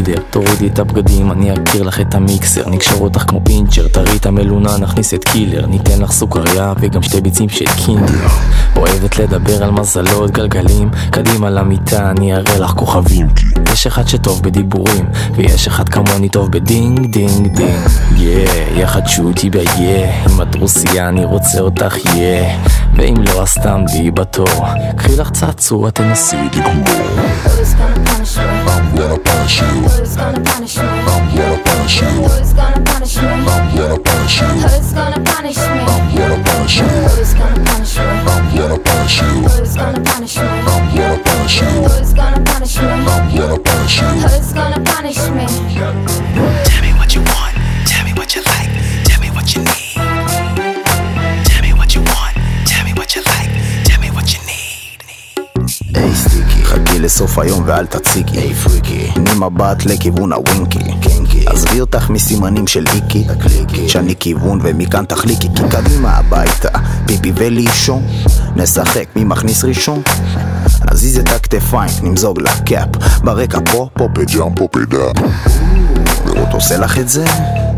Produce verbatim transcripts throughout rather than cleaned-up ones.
לידר. תורידי את הבגדים, אני אכיר לך את המיקסר, נקשר אותך כמו פינצ'ר, תראי את המלונה, נכניס את קילר, ניתן לך סוכריה וגם שתי ביצים של קינדר. אוהבת לדבר על מזלות, גלגלים, קדימה למיטה, אני אראה לך כוכבים. יש אחד שטוב בדיבורים, ויש אחד כמוני טוב בדינג דינג דינג. יא, יחדשו אותי ב-יא, אם את רוסיה אני רוצה אותך יא, ואם לא אז סתם די בתור, קחי לך צעצוע תנסי לגמור. Who's gonna punish me? I'm gonna punish you. Who's gonna punish me? I'm gonna punish you. Who's gonna punish me? I'm gonna punish you. Who's gonna punish me? I'm gonna punish you. Who's gonna punish me? I'm gonna punish you. Who's gonna punish me? I'm gonna punish you. Who's gonna punish me? I'm gonna punish you. Who's gonna punish me? Tell me what you want, tell me what you like, tell me what you need. Tell me what you want, tell me what you like, tell me what you need. היי סטיקי, חכי לסוף היום ואל תציקי. היי פריקי, תני מבט לכיוון הווינקי. קינקי, עזבי אותך מסימנים של איקי. תקליקי, שאני כיוון ומכאן תחליקי. כי קדימה הביתה, פיפי ולישון, נשחק מי מכניס ראשון. נזיז את הכתפיים, נמזוג לקאפ, ברקע פה, פה פג'אם, פה פדאפ. לראות עושה לך את זה,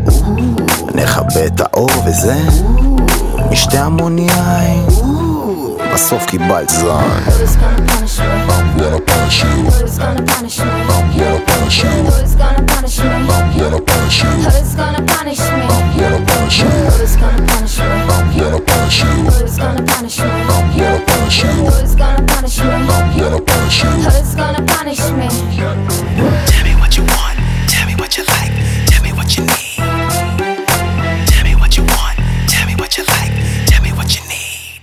נכבה את האור וזה, משתי המוניייים, בסוף קיבלת זין. Who's gonna punish me? I'm gonna punish you. Who's gonna punish me? I'm gonna punish you. Who's gonna punish me? I'm gonna punish you. Who's gonna punish me? I'm gonna punish you. Who's gonna punish me? I'm gonna punish you. Who's gonna punish me? I'm gonna punish you. Who's gonna punish me? I'm gonna punish you. Who's gonna punish me? Tell me what you want, tell me what you like, tell me what you need. Tell me what you want, tell me what you like, tell me what you need.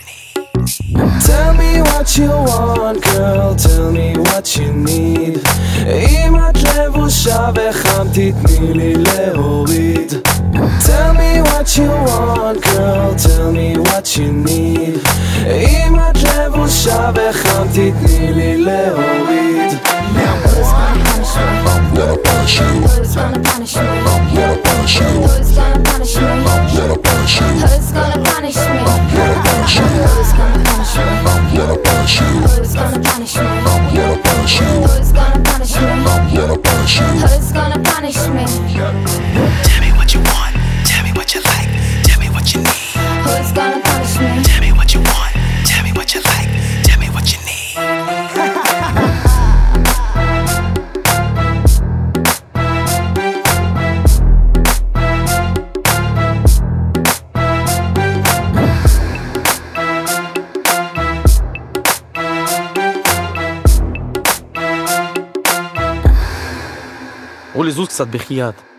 Tell me what you want, girl, tell me what you need. אם את לבושה וחם תתני לי להוריד. Tell me what you want, girl, tell me what you need. אם את לבושה וחם תתני לי להוריד. Who's gonna punish me? I'm gonna punish you. Who's gonna punish me? I'm gonna punish you. Who's gonna punish me? I'm gonna punish you. Who's gonna punish me? I'm gonna punish you. Who's gonna punish me? I'm gonna punish you. Who's gonna punish me? I'm gonna punish you. Who's gonna punish me? I'm gonna punish you. Who's gonna punish me? Tell me what you want, tell me what you like, tell me what you need. Who's gonna punish me? Tell me what you want, tell me what you like, tell me what you need. או לזוז קצת בחייאת.